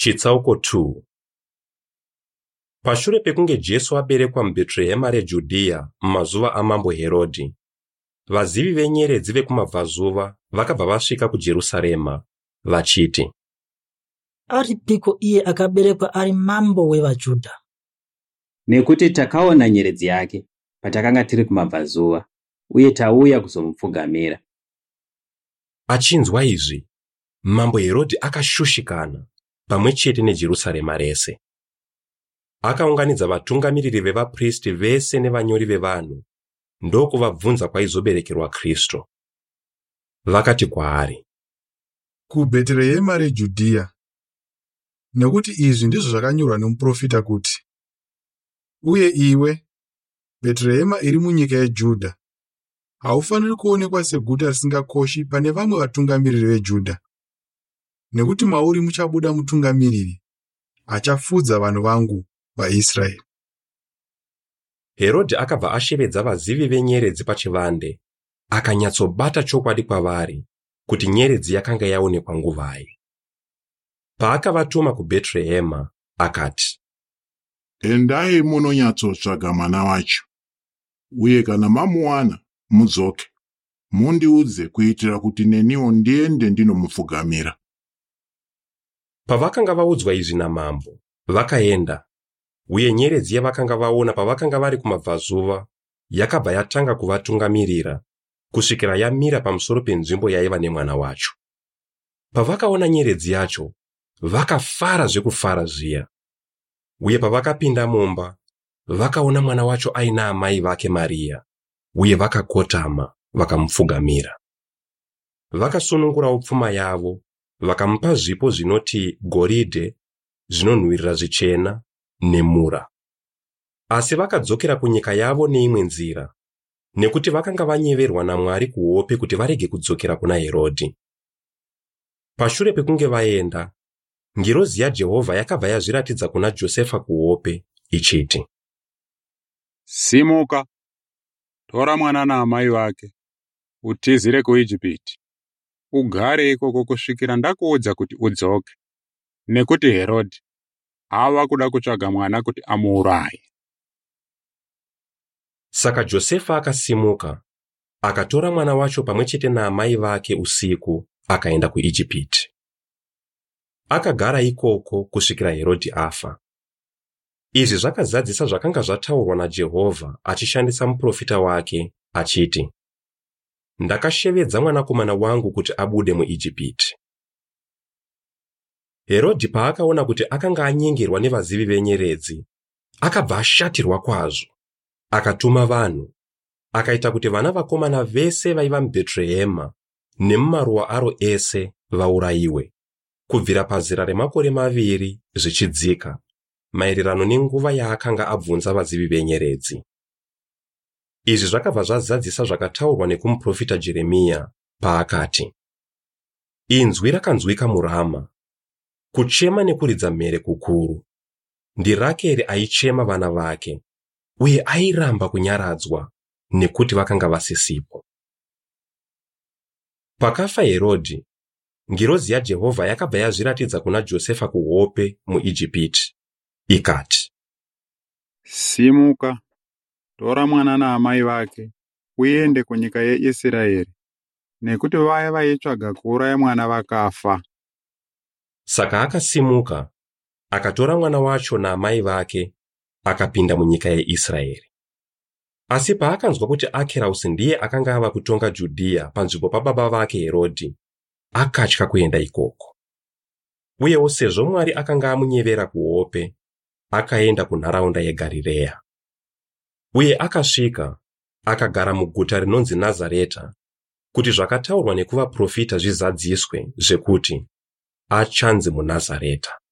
Chitsauko 2. Pashure pekunge Jesu aberekwa muBheterehema reJudhea mumazuva amambo Herodhi, vazivi venyeredzi vekumabvazuva vakabva vasvika kuJerusarema vachiti, aripiko iye akaberekwa ari mambo wevaJudha? Nekuti takaona nyeredzi yake patakanga tiri kumabvazuva, uye tauya kuzomupfugamira. Achinzwa izvi, mambo Herodhi akashushikana pamwe chete neJerusarema rese. Akaunganidza vatungamiriri vevapristi vese nevanyori vevanhu ndokuvabvunza kwaizoberekerwa Kristu. Vakati kwaari, kuBheterehema reJudhea, nekuti izvi ndizvo zvakanyorwa nomuprofita kuti, uye iwe, Bheterehema iri munyika yeJudha, haufaniri kuonekwa seguta risingakoshi pane vamwe vatungamiriri veJudha, nekuti mauri muchabuda mutungamiriri achafudza vanhu vangu vaIsraeri. Herodhi akabva ashevedza vazivi venyeredzi pachivande, akanyatsobata chokwadi kwavari kuti nyeredzi yakanga yaonekwa nguvai. Paakavatuma kuBheterehema, akati, endai munonyatsotsvaga mwana wacho, uye kana mamuwana mudzoke, mundiudze kuitira kuti neniwo ndiende ndinomupfugamira. Pavakanga vaudzwa izvi namambo, vakaenda, uye nyeredzi yavakanga vaona pavakanga vari kumabvazuva yakabva yatanga kuvatungamirira kusvikira yamira pamusoro penzvimbo yaiva nemwana wacho. Pavakaona nyeredzi yacho, vakafara zvekufara zviya. Uye pavakapinda mumba, vakaona mwana wacho aina amai vake Mariya, uye vakakotama vakamupfugamira. Vakasunungurawo pfuma yavo, vakamupa zvipo zvinoti goridhe, zvinonhuhwirira zvichena nemura. Asi vakadzokera kunyika yavo neimwe nzira, nekuti vakanga vanyeverwa naMwari kuhope kuti varege kudzokera kuna Herodhi. Pashure pekunge vaenda, ngirozi yaJehovha yakabva yazviratidza kuna Josefa kuhope ichiti, simuka, tora mwana naamai vake, utizire kuIjipiti, ugare ikoko kusvikira ndakuudza kuti udzoke, nekuti Herodhi ava kuda kutsvaga mwana kuti amuuraye. Saka Josefa akasimuka, akatora mwana wacho pamwe chete naamai vake usiku, akaenda kuIjipiti. Akagara ikoko kusvikira Herodhi afa. Izvi zvakazadzisa zvakanga zvataurwa naJehovha achishandisa muprofita wake achiti, ndakashevedza mwanakomana wangu kuti abude muIjipiti. Herodhi paakaona kuti akanga anyengerwa nevazivi venyeredzi, akabva ashatirwa kwazvo. Akatuma vanhu, akaita kuti vana vakomana vese vaiva muBheterehema nemumaruwa aro ese vaurayiwe, kubvira pazera remakore 2 zvichidzika, maererano nenguva yaakanga abvunza vazivi venyeredzi. Izvi zvakabva zvazadzisa zvakataurwa nekumuprofita Jeremiya paakati, inzwi rakanzwika muRama, kuchema nekuridza mhere kukuru. NdiRakeri aichema vana vake, uye airamba kunyaradzwa nekuti vakanga vasisipo. Pakafa Herodhi, ngirozi yaJehovha yakabva yazviratidza kuna Josefa kuhope muIjipiti, ikati, simuka, tora mwana naamai vake, uende kunyika yeIsraeri, nekuti vaya vaitsvaga kuuraya mwana vakafa. Saka akasimuka, akatora mwana wacho naamai vake, akapinda munyika yeIsraeri. Asi paakanzwa kuti Akerausi ndiye akanga ava kutonga Judhea panzvimbo pababa vake Herodhi, akatya kuenda ikoko. Uyewo sezvo Mwari akanga amunyevera kuhope, akaenda kunharaunda yeGarireya. Uye akasvika, akagara muguta rinonzi Nazareta, kuti zvakataurwa nekuvaprofita zvizadziswe zvekuti achanzi muNazareta.